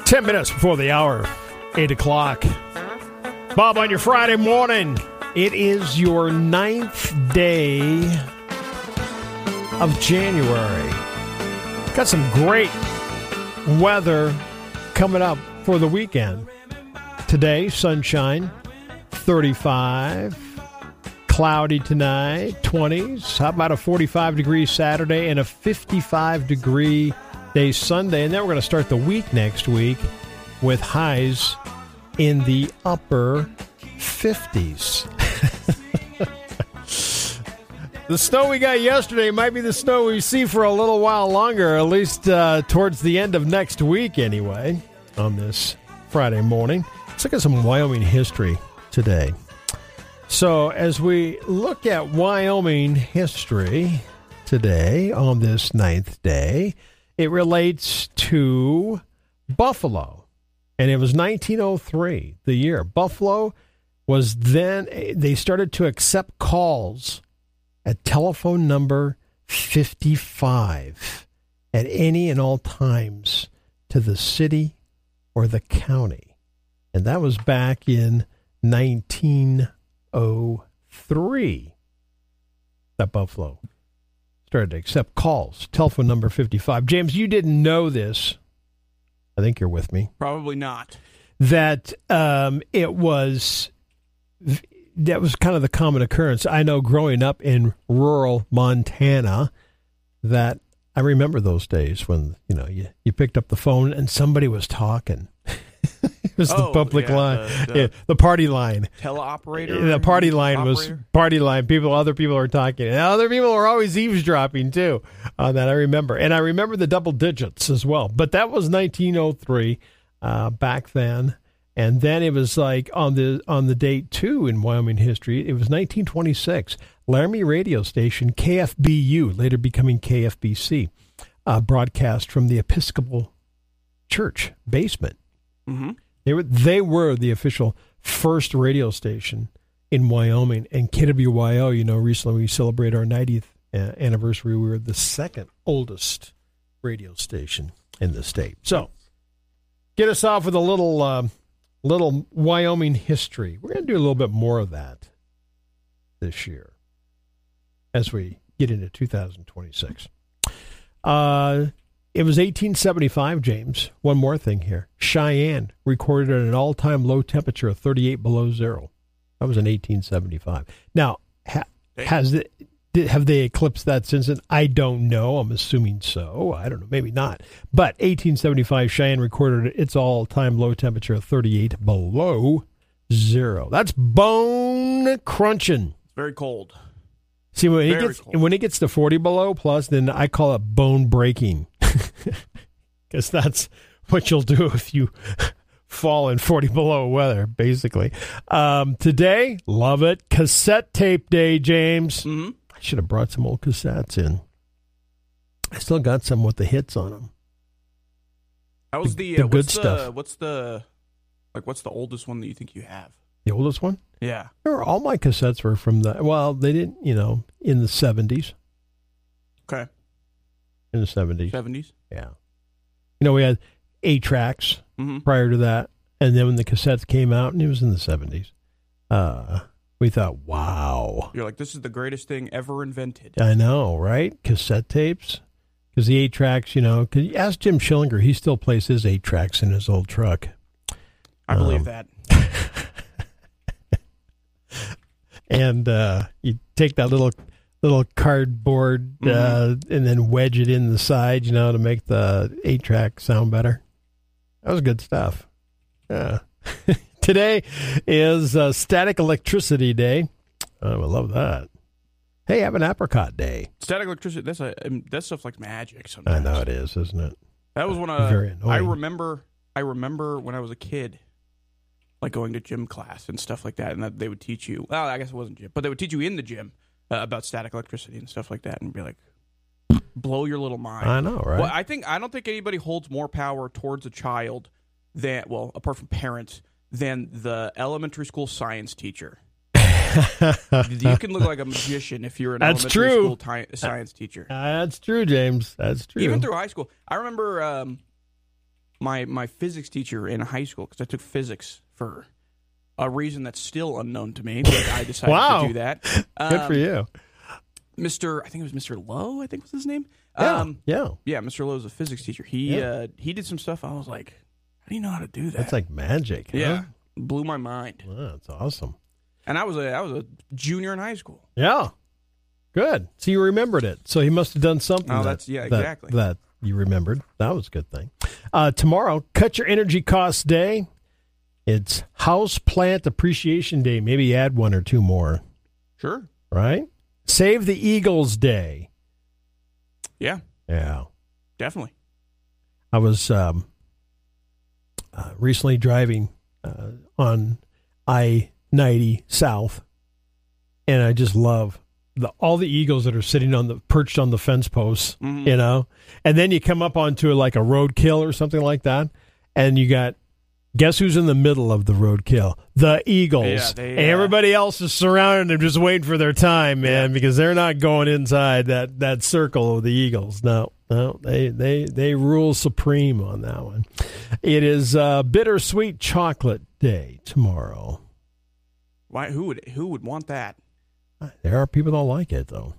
10 minutes before the hour, 8 o'clock. Bob, on your Friday morning, it is your 9th day of January. Got some great weather coming up for the weekend. Today, sunshine, 35. Cloudy tonight, 20s. How about a 45-degree Saturday and a 55-degree day Sunday? And then we're going to start the week next week with highs in the upper 50s. The snow we got yesterday might be the snow we see for a little while longer, at least towards the end of next week anyway, on this Friday morning. Let's look at some Wyoming history today. So as we look at Wyoming history today on this 9th day, it relates to Buffalo. And it was 1903, the year. Buffalo was then, they started to accept calls at telephone number 55 at any and all times to the city or the county. And that was back in 1903 that Buffalo started to accept calls. Telephone number 55. James, you didn't know this. I think you're with me. Probably not. That that was kind of the common occurrence. I know growing up in rural Montana that I remember those days when, you picked up the phone and somebody was talking. It was the public line, the party line. Teleoperator? The party line was party line. Other people were talking. And other people were always eavesdropping, too, on that, I remember. And I remember the double digits as well. But that was 1903 back then. And then it was like on the date, too, in Wyoming history, it was 1926. Laramie radio station, KFBU, later becoming KFBC, broadcast from the Episcopal Church basement. Mm-hmm. They were the official first radio station in Wyoming. And KWYO, recently we celebrated our 90th anniversary. We were the second oldest radio station in the state. So, get us off with a little Wyoming history. We're going to do a little bit more of that this year as we get into 2026. It was 1875, James. One more thing here. Cheyenne recorded at an all-time low temperature of 38 below zero. That was in 1875. Now, have they eclipsed that since then? I don't know. I'm assuming so. I don't know. Maybe not. But 1875, Cheyenne recorded its all-time low temperature of 38 below zero. That's bone crunching. It's very cold. See, when it gets to 40 below plus, then I call it bone breaking. Because that's what you'll do if you fall in 40 below weather, basically. Today, love it. Cassette tape day, James. Mm-hmm. I should have brought some old cassettes in. I still got some with the hits on them. How was the good stuff? What's the oldest one that you think you have? The oldest one? Yeah. All my cassettes were from they didn't, in the 70s. Okay. In the 70s. 70s? Yeah. We had 8 tracks prior to that. And then when the cassettes came out, and it was in the 70s, we thought, wow. You're like, this is the greatest thing ever invented. I know, right? Cassette tapes. Because the 8 tracks, because ask Jim Schillinger, he still plays his 8 tracks in his old truck. I believe that. And you take that little cardboard and then wedge it in the side, to make the 8-track sound better. That was good stuff. Yeah. Today is Static Electricity Day. I would love that. Hey, have an apricot day. Static electricity, that stuff's like magic sometimes. I know it is, isn't it? That was one of very annoying. I remember when I was a kid, like going to gym class and stuff like that, and that they would teach you, well, I guess it wasn't gym, but they would teach you in the gym about static electricity and stuff like that, and be like, blow your little mind. I know, right? Well, I don't think anybody holds more power towards a child than, apart from parents, than the elementary school science teacher. You can look like a magician if you're an elementary school science teacher. That's true, James. That's true. Even through high school. I remember my physics teacher in high school, because I took physics for a reason that's still unknown to me, but I decided Wow. to do that. Good for you. I think it was Mr. Lowe, I think was his name. Yeah. Yeah, Mr. Lowe was a physics teacher. He did some stuff. I was like, how do you know how to do that? That's like magic. Huh? Yeah, blew my mind. Wow, that's awesome. And I was a junior in high school. Yeah. Good. So you remembered it. So he must have done something. Oh, exactly. That you remembered. That was a good thing. Tomorrow, Cut Your Energy Costs Day. It's House Plant Appreciation Day. Maybe add one or two more. Sure. Right? Save the Eagles Day. Yeah. Yeah. Definitely. I was recently driving on I-90 South, and I just love all the eagles that are sitting perched on the fence posts, Mm-hmm. you know. And then you come up onto like a roadkill or something like that, and you got, guess who's in the middle of the roadkill? The eagles. Yeah, and everybody else is surrounding them, just waiting for their time, man, because they're not going inside that circle of the eagles. No, they rule supreme on that one. It is Bittersweet Chocolate Day tomorrow. Why? Who would want that? There are people that don't like it, though.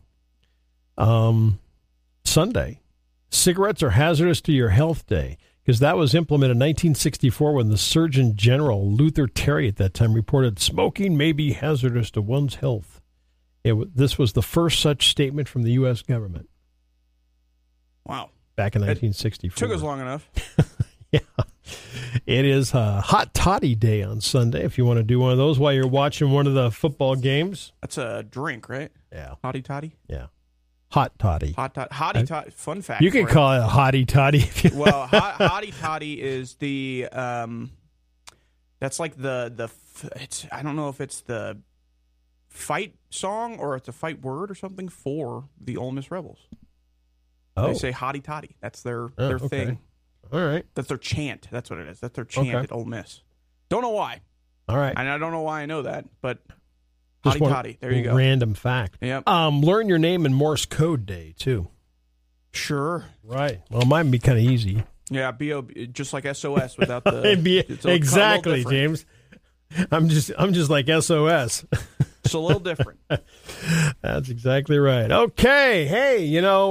Sunday, Cigarettes Are Hazardous to Your Health Day, because that was implemented in 1964 when the Surgeon General, Luther Terry, at that time reported smoking may be hazardous to one's health. This was the first such statement from the U.S. government. Wow. Back in 1964. Took us long enough. Yeah. It is Hot Toddy Day on Sunday, if you want to do one of those while you're watching one of the football games. That's a drink, right? Yeah. Hottie toddy? Yeah. Hot Toddy. Hottie toddy. Fun fact. You can call it a Hottie Toddy if you Well, hottie toddy is the that's like it's, I don't know if it's the fight song or it's a fight word or something for the Ole Miss Rebels. Oh. They say hottie toddy. That's their okay. thing. All right. That's their chant. That's what it is. That's their chant at Ole Miss. Don't know why. All right. And I don't know why I know that, but Just hottie one toddy. There you go. Random fact. Yep. Learn your name in Morse code day, too. Sure. Right. Well, mine would be kind of easy. Yeah, just like SOS without the exactly, James. I'm just like SOS. It's a little different. That's exactly right. Okay. Hey, now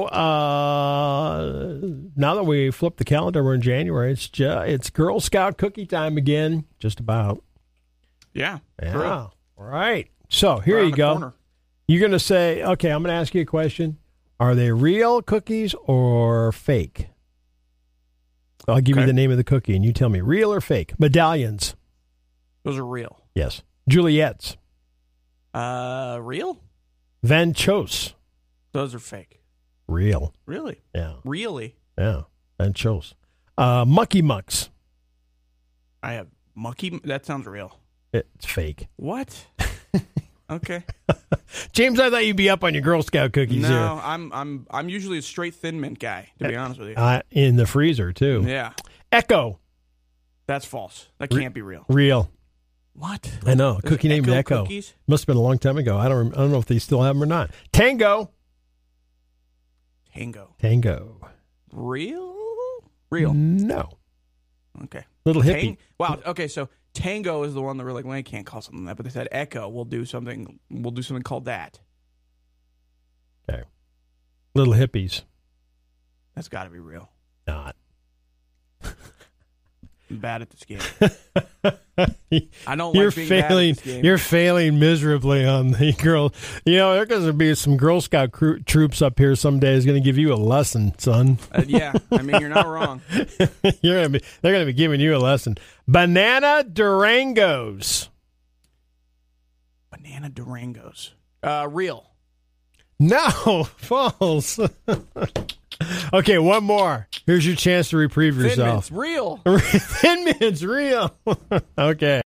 that we flipped the calendar, we're in January. It's Girl Scout cookie time again. Just about. Yeah. Yeah. True. All right. So here Around you the go. corner. You're going to say, okay, I'm going to ask you a question. Are they real cookies or fake? I'll give you the name of the cookie, and you tell me, real or fake? Medallions. Those are real. Yes. Juliet's. Real? Van Chose. Those are fake. Real. Really? Yeah. Really? Yeah. Van Chose. Mucky Mucks. I have mucky. That sounds real. It's fake. What? Okay. James, I thought you'd be up on your Girl Scout cookies here. No, I'm usually a straight Thin Mint guy, to be honest with you. In the freezer, too. Yeah. Echo. That's false. That can't be real. Real. What? I know. A cookie named Echo. Cookies? Must have been a long time ago. I don't know if they still have them or not. Tango. Tango. Real? Real. No. Okay. Little hippie. Wow. Okay. So Tango is the one that we're like, well, I can't call something that, but they said Echo. We'll do something called that. Okay. Little hippies. That's got to be real. Not. I'm bad at this game. I don't You're like being failing. bad at this game. You're failing miserably on the girl. There's going to be some Girl Scout troops up here someday. Is going to give you a lesson, son. Yeah, I mean you're not wrong. They're going to be giving you a lesson. Banana Durangos. Banana Durangos. Real. No, false. Okay, one more. Here's your chance to reprieve yourself. Thin Mint's real. Thin Mint's real. Okay.